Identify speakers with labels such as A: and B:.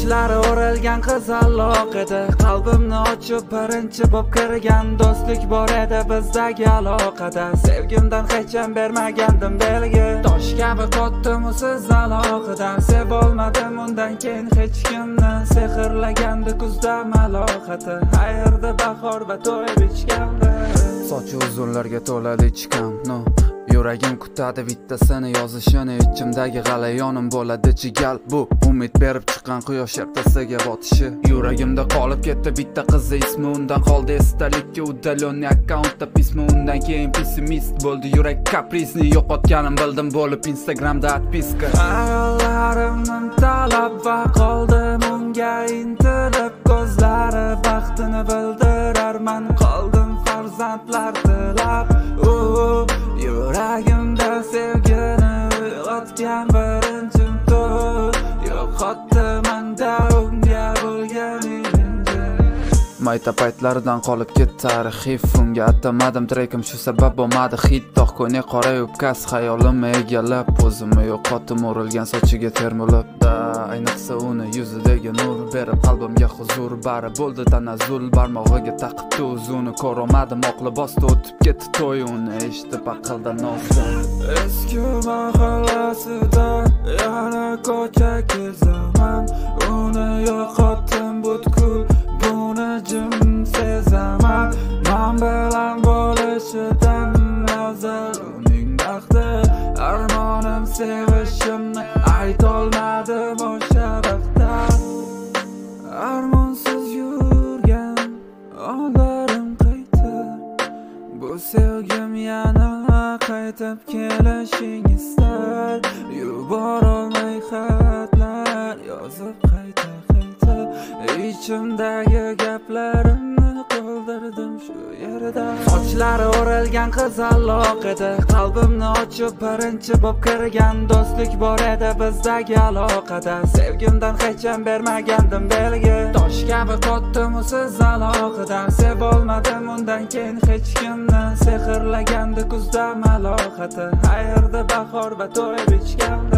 A: Sochlari o'ralgan qizaloq edi, qalbimni ochib birinchi bo'p kirgan do'stlik bor edi bizdagi aloqada. Sevgimdan hech ham bermagandim belgi, tosh kabi qotdim usiz aloqadan. Sevolmadim undan keyin hech kimni, sehrlagandi kuzda malohati. Qayerda bahor va to'y bichgandi. Sochi uzunlarga to'la lichkam, no yuragim kutadi bittasini yozishini. Ichimdagi g'alayonim bo'ladi chigal, bu umid berib chiqqan quyosh ertasiga botishi. Yuragimda qolib ketdi bitta qizi ismi, undan qoldi esdalikka udalyonniy akkauntda pismi. Undan keyin pessimist bo'ldi yurak kaprisni, yo'qotganim bildim bo'lib Instagramda atpiska. Ayollarimni talab va qoldim unga intilib, ko'zlari baxtini bildirar, men qoldim farzandlar tilab. Yuragimda sevgini uyg'otgan birinchim to'y, yo'qotdi menda unga bo'lgan ilinji. Mayta paytlaridan qolib ketdi tarixiy, unga atamadim trekim, shu sabab bo'lmadi hit. Tog' ko'ne qora yubkas xayolimni egallab, o'zimni yo'qotdim urilgan sochiga termulib. Ayniqsa uni yuzidagi nur berib qalbimga huzur, bari bo'ldi tanazzul. Barmog'iga taqibdi uzuni, ko'rolmadim oq libosda o'tib ketdi to'y. Uni eshitib aqldan ozdim. Eski mahallasida yana ko'cha kezaman, uni yo'qotdim butkul, buni jim sezaman. Men bilan bo'lishidan afzal uning baxti, armonim sevishimni aytolmadim o'sha vaqtda. Armonsiz yurgan onlarim qayta, bu sevgim yana qaytib kelishing istar. Yuborolmay xatlar yozib qayta ichimdagi gaplarimni qoldirdim shu yerda. Sochlari o'ralgan qizaloq edi, qalbimni ochib birinchi bo'p kirgan do'stlik bor edi bizdagi aloqada. Sevgimdan hech ham bermagandim belgi, tosh kabi qotdim usiz aloqadan. Sevolmadim undan keyin hech kimni, sehrlagandi kuzda malohati. Qayerda bahor va to'y bichgandi.